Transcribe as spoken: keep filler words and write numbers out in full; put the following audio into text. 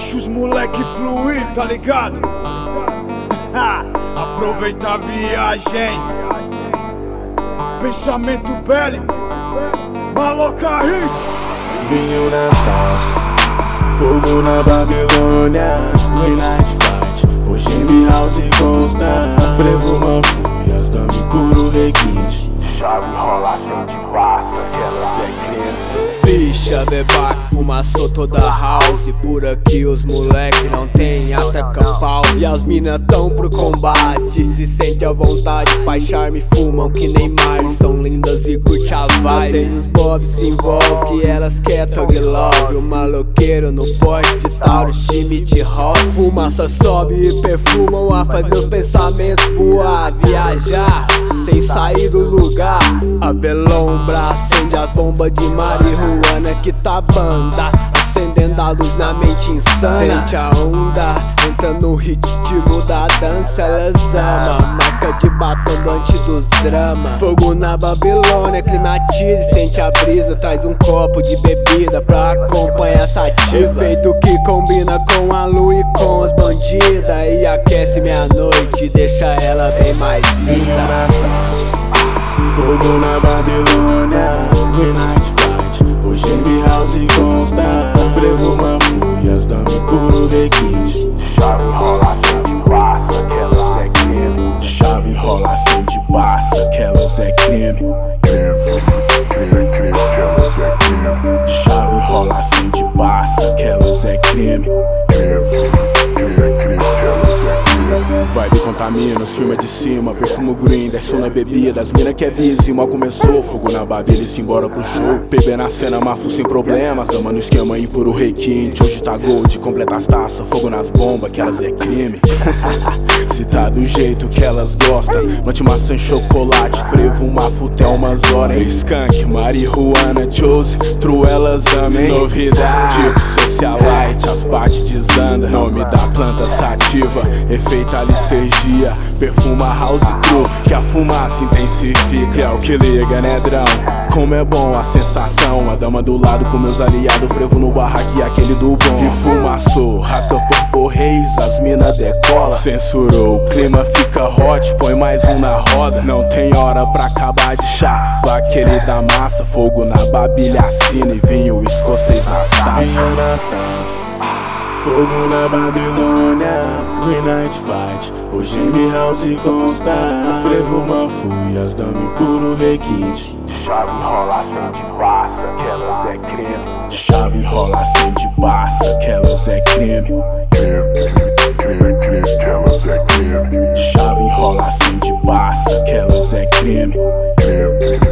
Deixa os moleque fluir, tá ligado? Aproveita a viagem. Pensamento bélico, Maloca Hits. Vinho nas taças, fogo na Babilônia. Green Night Fight, hoje em House consta. Frevo uma fúrias, dame curo requinte. Chave rola, acende, passa, aquelas é creme. Bicha, bebaque, fumaçou toda house. Por aqui os moleque não tem até campal. E as mina tão pro combate, se sente à vontade, faz charme, fumam que nem Mari. São lindas e curte a vibe. Sei os bob se envolve, que elas quer thug love. O maloqueiro no porte de Tauro, Schmidt Rock. Fumaça sobe e perfumam a faz meus pensamentos voar. Viajar, sem sair do lugar. A velombra acende as bombas de marihuana que tá banda, acendendo a luz na mente insana. Sente a onda, entra no ritmo da dança. Elas amam, marca de batom antes dos dramas. Fogo na Babilônia, climatize, sente a brisa. Traz um copo de bebida pra acompanhar essa ativa. Efeito que combina com a lua e com as bandidas. E aquece minha noite, deixa ela bem mais linda. Fogo na Babilônia, Green Night Fight, hoje em House consta. Frevo uma fúrias, dame curo requinte. Chave rola, acende, passa, aquelas é creme. Chave rola, acende, passa, aquelas é creme. Creme, creme, creme, aquelas é creme. Chave rola, acende, passa, aquelas é creme. Creme, creme, creme, aquelas é creme. Vibe contamina, os filmes de cima, perfumo green, desce na bebida. As mina que é busy, mal começou. Fogo na Babilha e se embora pro show. P B na cena, mafo sem problemas. Dama no esquema e puro requinte. Hoje tá gold, completa as taças. Fogo nas bombas, que elas é crime. Se tá do jeito que elas gostam. Noite maçã e chocolate, frevo uma futé umas horas. Skunk, marihuana, chose, true elas amem. Novidade, tipo socialite, as partes desanda. Nome da planta sativa, efeita licergia. Perfuma house true, que a fumaça intensifica. É o que liga, né, drão? Como é bom a sensação. A dama do lado com meus aliados. Frevo no barraque e aquele do bom. E fumaçou, hacker por reis, as mina decola. Censurou, o clima fica hot, põe mais um na roda. Não tem hora pra acabar de chá. Aquele da massa, fogo na Babilha, assina e vinho escocês nas taças. Vinho nas taças, fogo na Babilônia, Green Night Fight, hoje em House consta. Frevo uma fúrias, dame curo requinte. Chave rola, acende, passa, aquelas é creme. Chave rola, acende, passa, aquelas é creme. Creme, creme, creme, aquelas é creme. Chave rola, acende, passa, aquelas é creme. Creme,